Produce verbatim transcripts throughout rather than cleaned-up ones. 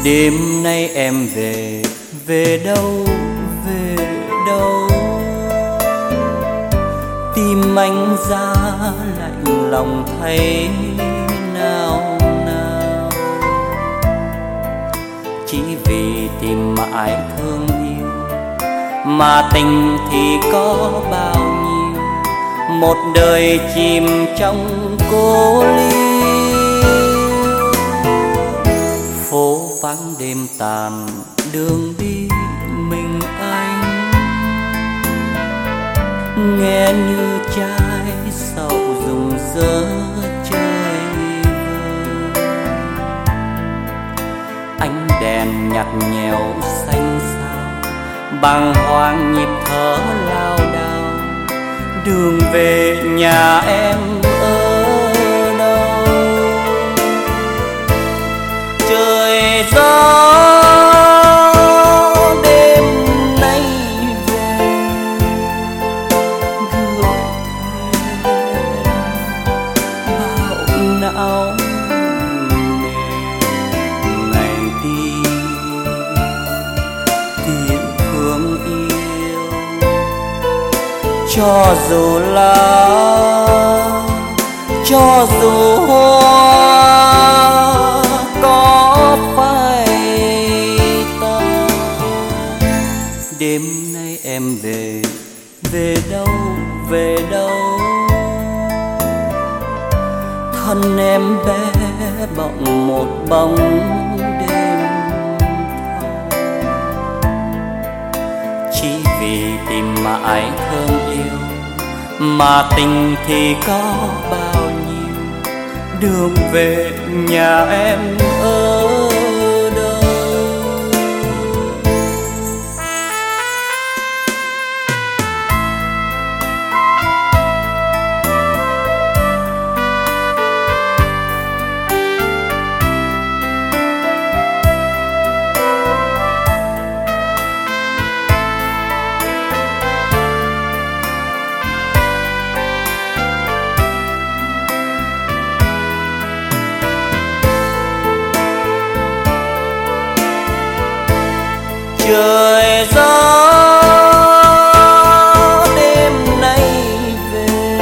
Đêm nay em về, về đâu, về đâu? Tim anh ra lạnh lòng thấy nào nào. Chỉ vì tìm mãi thương yêu, mà tình thì có bao nhiêu. Một đời chìm trong cô liêu. Phố vắng đêm tàn, đường đi mình anh. Nghe như trái sầu rụng rỡ chơi vơi. Ánh đèn nhạt nhẽo xanh xao, bàng hoàng nhịp thở lao đao. Đường về nhà em ở đâu? Trời gió đêm nay về, gửi thêm bao não nề. Ngày đi tìm thương yêu, cho dù là cho dù hoa có phai tàn. Đêm nay em về, về đâu, về đâu? Thân em bé bỏng một bóng đêm thâu. Chỉ vì tìm mãi thương yêu, mà tình thì có bao nhiêu. Đường về nhà em ở đâu? Trời gió đêm nay về,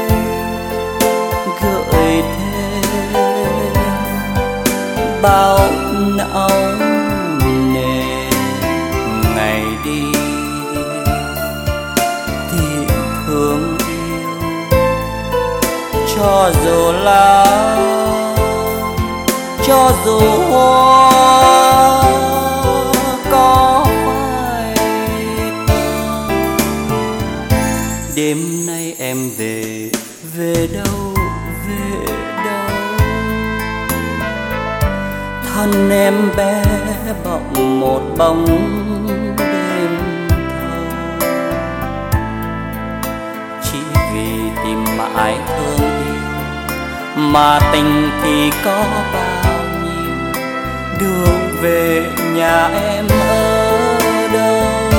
gợi thêm bao não nề. Ngày đi tìm thương yêu, cho dù là cho dù hoa có phai tàn. Đêm nay em về, về đâu, về đâu? Thân em bé bỏng một bóng đêm thâu. Chỉ vì tìm mãi thương yêu, mà tình thì có bao nhiêu. Đường về nhà em ở đâu?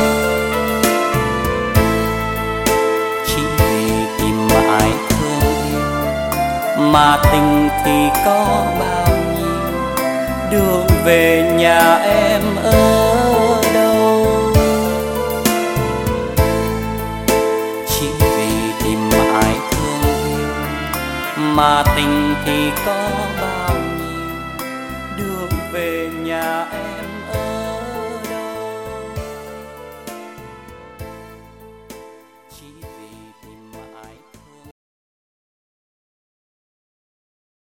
Chỉ vì tìm mãi thương yêu, mà tình thì có bao nhiêu. Đường về nhà em ở đâu? Chỉ vì tìm mãi thương yêu, mà tình thì có